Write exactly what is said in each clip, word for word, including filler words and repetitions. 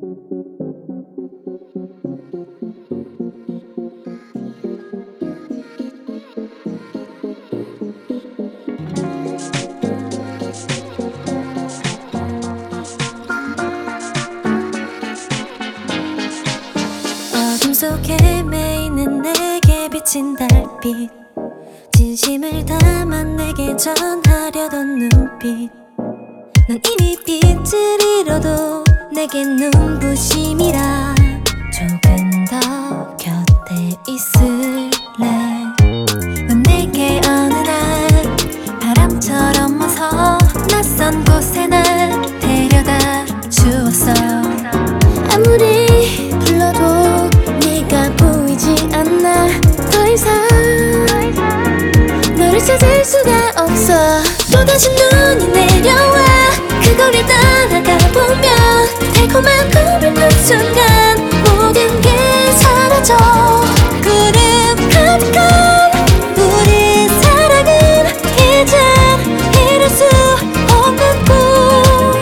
어둠 속에 매이는 내게 비친 달빛, 진심을 담아 내게 전하려던 눈빛. 넌 이미 빛을 잃어도 내겐 눈부심이라 조금 더 곁에 있을래. 넌 내게 어느 날 바람처럼 와서 낯선 곳에 날 데려다 주었어. 아무리 불러도 네가 보이지 않아. 더 이상 너를 찾을 수가 없어. 또다시 눈이 내려와 그 거리를 따라가 보면 달콤한 꿈을 꾼 순간 모든 게 사라져. 구름 가득한 우리 사랑은 이제 이룰 수 없는 꿈.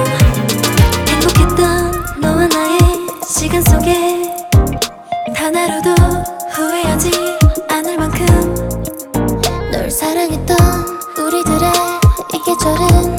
행복했던 너와 나의 시간 속에 하나로도 후회하지 않을 만큼 널 사랑했던 우리들의 이 계절은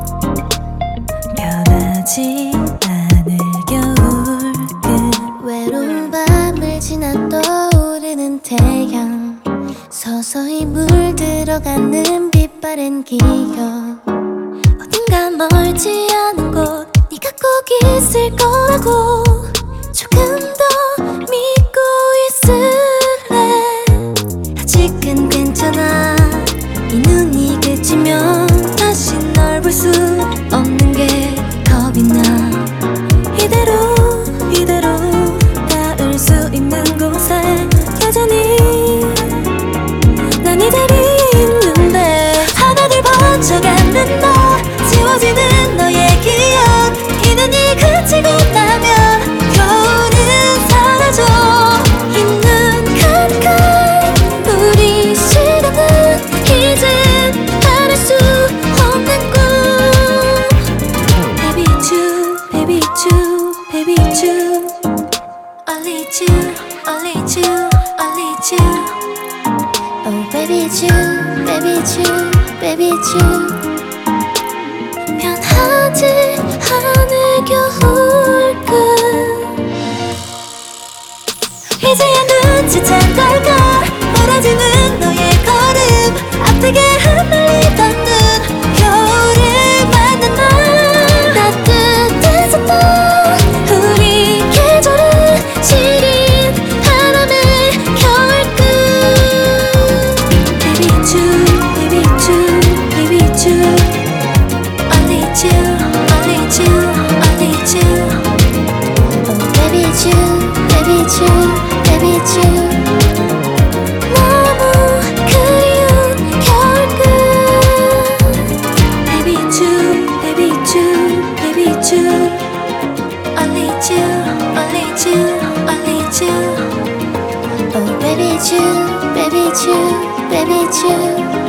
변하지 않을 겨울. 그 외로운 밤을 지나 떠오르는 태양, 서서히 물들어가는 빛바랜 기억. 어딘가 멀지 않은 곳 네가 꼭 있을 거라고 조금 더 믿고 있을래. 아직은 괜찮아. 이 눈이 그치면 다시 널 볼 수 없는 게 겁이 나. 이대로 이대로 닿을 수 있는 곳에 여전히 난 이 자리에 있는데 하나둘 번져가는 너, 지워지는 너의 기억. 이 눈이 그치고 나면 겨울은 사라져. 이 눈 가득한 우리 시간은 이젠 바랄 수 없는 꿈. Baby it's you, baby it's you, baby it's you. Only it's you, only it's you, only it's you. Oh baby it's you, baby it's you, baby it's you. 변하지 않을 겨울 끝. 이제야 눈치챈 걸까. 멀어지는 너의 걸음, 아프게 흩날리던 눈. 겨울을 만난 날 따뜻해졌다. 우리 계절은 시린 바람의 겨울끝. Baby it's you, baby it's you, baby it's you. Only it's you, only it's you, only it's you. Oh baby it's you, baby it's you, baby it's you. 너무 그리운 겨울끝. Baby it's you, baby it's you, baby it's you. Only it's you, only it's you, only it's you. Oh baby it's you, baby it's you, baby it's you.